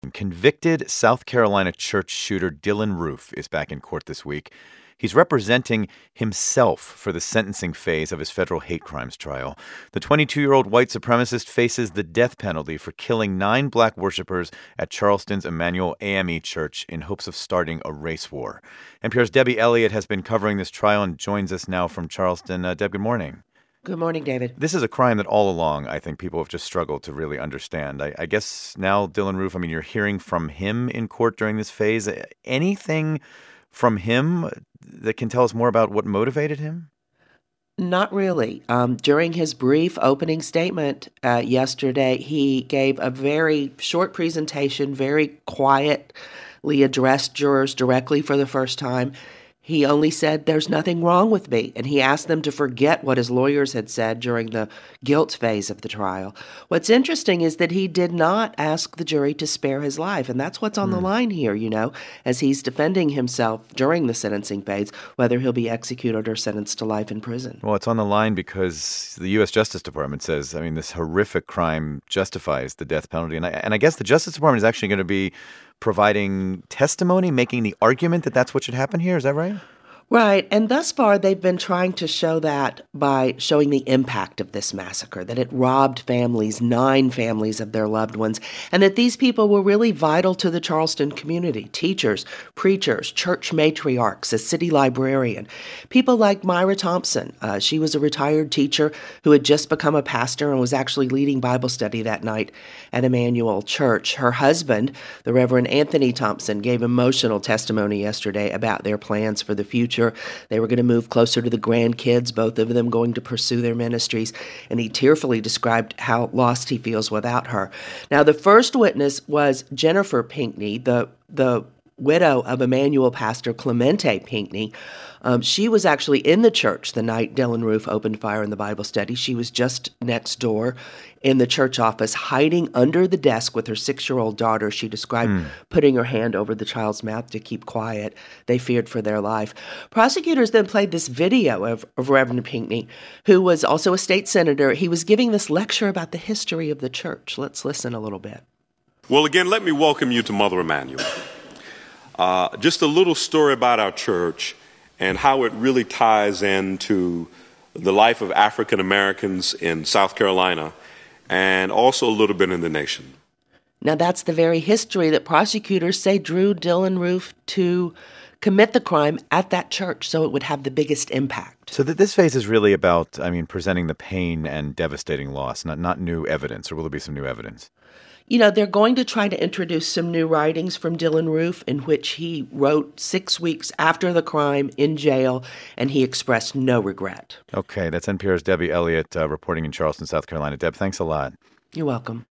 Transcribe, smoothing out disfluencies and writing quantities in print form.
Convicted South Carolina church shooter Dylann Roof is back in court this week. He's representing himself for the sentencing phase of his federal hate crimes trial. The 22-year-old white supremacist faces the death penalty for killing 9 black worshipers at Charleston's Emmanuel AME Church in hopes of starting a race war. NPR's Debbie Elliott has been covering this trial and joins us now from Charleston. Deb, good morning. Good morning, David. This is a crime that all along I think people have just struggled to really understand. I guess now Dylann Roof, you're hearing from him in court during this phase. Anything from him that can tell us more about what motivated him? Not really. During his brief opening statement yesterday, he gave a very short presentation, very quietly addressed jurors directly for the first time. He only said, "There's nothing wrong with me," and he asked them to forget what his lawyers had said during the guilt phase of the trial. What's interesting is that he did not ask the jury to spare his life, and that's what's on the line here, as he's defending himself during the sentencing phase, whether he'll be executed or sentenced to life in prison. Well, it's on the line because the U.S. Justice Department says, this horrific crime justifies the death penalty, and I guess the Justice Department is actually going to be providing testimony, making the argument that that's what should happen here. Is that right? Right. And thus far, they've been trying to show that by showing the impact of this massacre, that it robbed families, 9 families of their loved ones, and that these people were really vital to the Charleston community. Teachers, preachers, church matriarchs, a city librarian, people like Myra Thompson. She was a retired teacher who had just become a pastor and was actually leading Bible study that night at Emmanuel Church. Her husband, the Reverend Anthony Thompson, gave emotional testimony yesterday about their plans for the future. They were going to move closer to the grandkids, both of them going to pursue their ministries, and he tearfully described how lost he feels without her. Now, the first witness was Jennifer Pinckney, the widow of Emmanuel pastor Clemente Pinckney. She was actually in the church the night Dylann Roof opened fire in the Bible study. She was just next door in the church office, hiding under the desk with her 6-year-old daughter. She described putting her hand over the child's mouth to keep quiet. They feared for their life. Prosecutors then played this video of Reverend Pinckney, who was also a state senator. He was giving this lecture about the history of the church. Let's listen a little bit. Well, again, let me welcome you to Mother Emmanuel. Just a little story about our church and how it really ties into the life of African Americans in South Carolina and also a little bit in the nation. Now, that's the very history that prosecutors say drew Dylann Roof to commit the crime at that church so it would have the biggest impact. So that this phase is really about, presenting the pain and devastating loss, not new evidence, or will there be some new evidence? They're going to try to introduce some new writings from Dylann Roof in which he wrote 6 weeks after the crime in jail, and he expressed no regret. Okay, that's NPR's Debbie Elliott reporting in Charleston, South Carolina. Deb, thanks a lot. You're welcome.